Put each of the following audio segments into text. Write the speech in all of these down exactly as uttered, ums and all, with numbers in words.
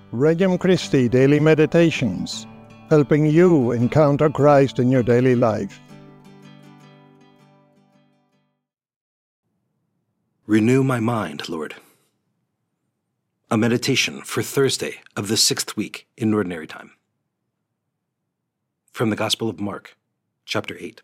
Regnum Christi Daily Meditations, helping you encounter Christ in your daily life. Renew my mind, Lord. A meditation for Thursday of the sixth week in Ordinary Time. From the Gospel of Mark, chapter eight.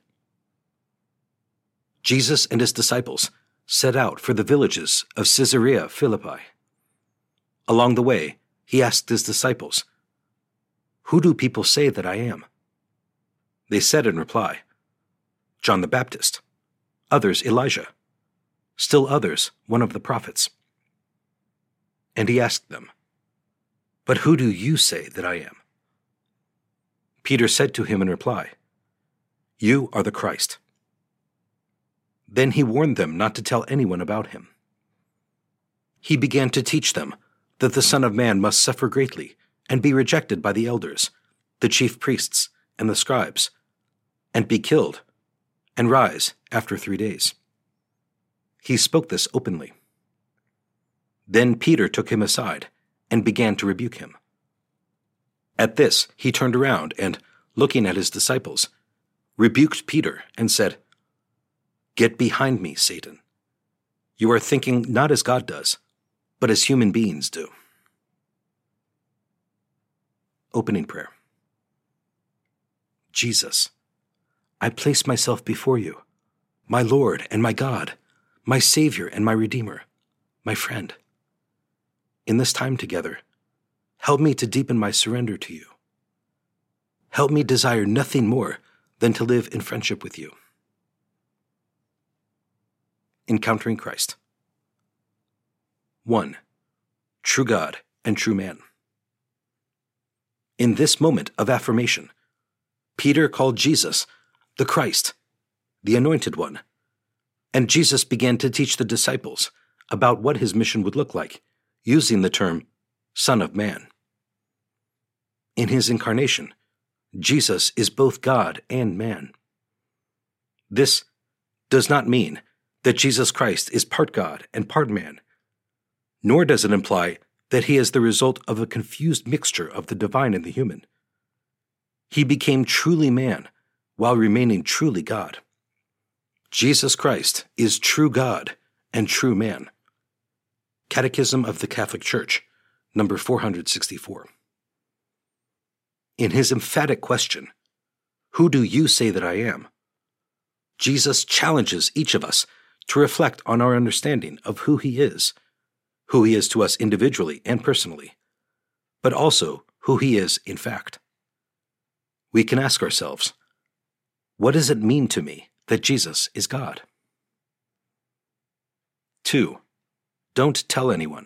Jesus and his disciples set out for the villages of Caesarea Philippi. Along the way, he asked his disciples, "Who do people say that I am?" They said in reply, "John the Baptist, others Elijah, still others one of the prophets." And he asked them, "But who do you say that I am?" Peter said to him in reply, "You are the Christ." Then he warned them not to tell anyone about him. He began to teach them that the Son of Man must suffer greatly and be rejected by the elders, the chief priests, and the scribes, and be killed, and rise after three days. He spoke this openly. Then Peter took him aside and began to rebuke him. At this he turned around and, looking at his disciples, rebuked Peter and said, "Get behind me, Satan. You are thinking not as God does, but as human beings do." Opening prayer. Jesus, I place myself before you, my Lord and my God, my Savior and my Redeemer, my friend. In this time together, help me to deepen my surrender to you. Help me desire nothing more than to live in friendship with you. Encountering Christ. one. True God and true man. In this moment of affirmation, Peter called Jesus the Christ, the Anointed One, and Jesus began to teach the disciples about what his mission would look like, using the term Son of Man. In his incarnation, Jesus is both God and man. This does not mean that Jesus Christ is part God and part man, nor does it imply that he is the result of a confused mixture of the divine and the human. He became truly man while remaining truly God. Jesus Christ is true God and true man. Catechism of the Catholic Church, number four hundred sixty-four. In his emphatic question, "Who do you say that I am?" Jesus challenges each of us to reflect on our understanding of who he is, who he is to us individually and personally, but also who he is in fact. We can ask ourselves, what does it mean to me that Jesus is God? two. Don't tell anyone.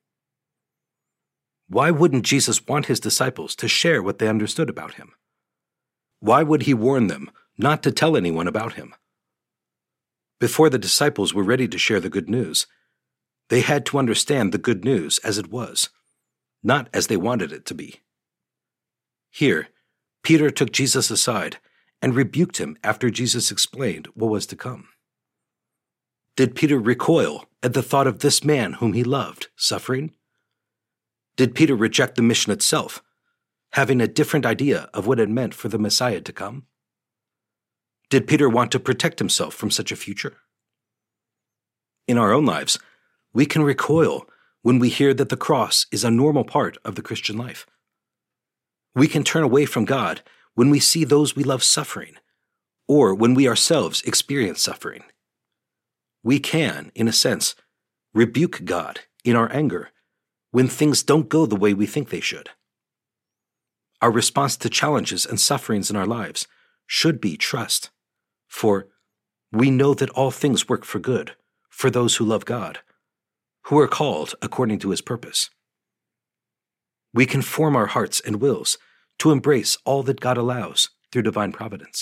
Why wouldn't Jesus want his disciples to share what they understood about him? Why would he warn them not to tell anyone about him? Before the disciples were ready to share the good news, they had to understand the good news as it was, not as they wanted it to be. Here, Peter took Jesus aside and rebuked him after Jesus explained what was to come. Did Peter recoil at the thought of this man whom he loved suffering? Did Peter reject the mission itself, having a different idea of what it meant for the Messiah to come? Did Peter want to protect himself from such a future? In our own lives, we can recoil when we hear that the cross is a normal part of the Christian life. We can turn away from God when we see those we love suffering, or when we ourselves experience suffering. We can, in a sense, rebuke God in our anger when things don't go the way we think they should. Our response to challenges and sufferings in our lives should be trust, for we know that all things work for good for those who love God, who are called according to his purpose. We can form our hearts and wills to embrace all that God allows through divine providence.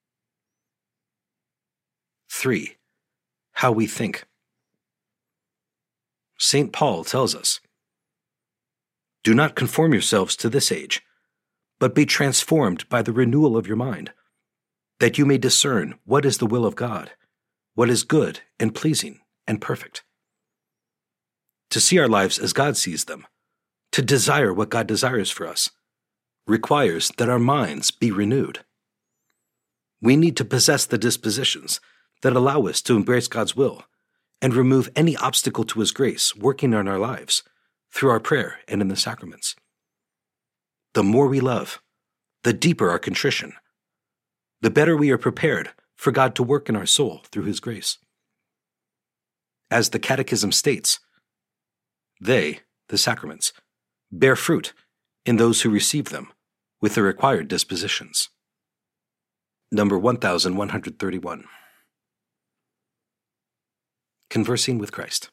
three. How we think. Saint Paul tells us, "Do not conform yourselves to this age, but be transformed by the renewal of your mind, that you may discern what is the will of God, what is good and pleasing and perfect." To see our lives as God sees them, To desire what God desires for us requires that our minds be renewed. We need to possess the dispositions that allow us to embrace God's will and remove any obstacle to His grace working in our lives through our prayer and in the sacraments. The more we love, the deeper our contrition, the better we are prepared for God to work in our soul through His grace. As the Catechism states, they, the sacraments, bear fruit in those who receive them with the required dispositions. Number one thousand one hundred thirty-one. Conversing with Christ.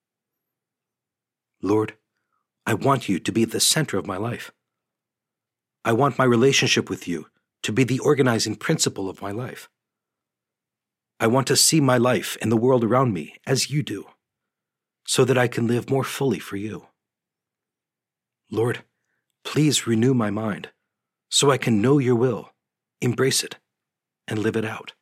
Lord, I want you to be at the center of my life. I want my relationship with you to be the organizing principle of my life. I want to see my life and the world around me as you do, so that I can live more fully for you. Lord, please renew my mind so I can know your will, embrace it, and live it out.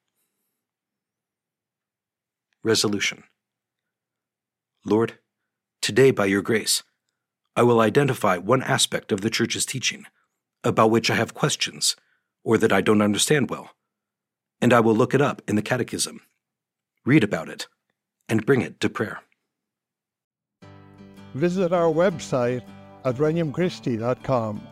Resolution. Lord, today by your grace, I will identify one aspect of the Church's teaching about which I have questions or that I don't understand well, and I will look it up in the Catechism, read about it, and bring it to prayer. Visit our website at regnum christi dot com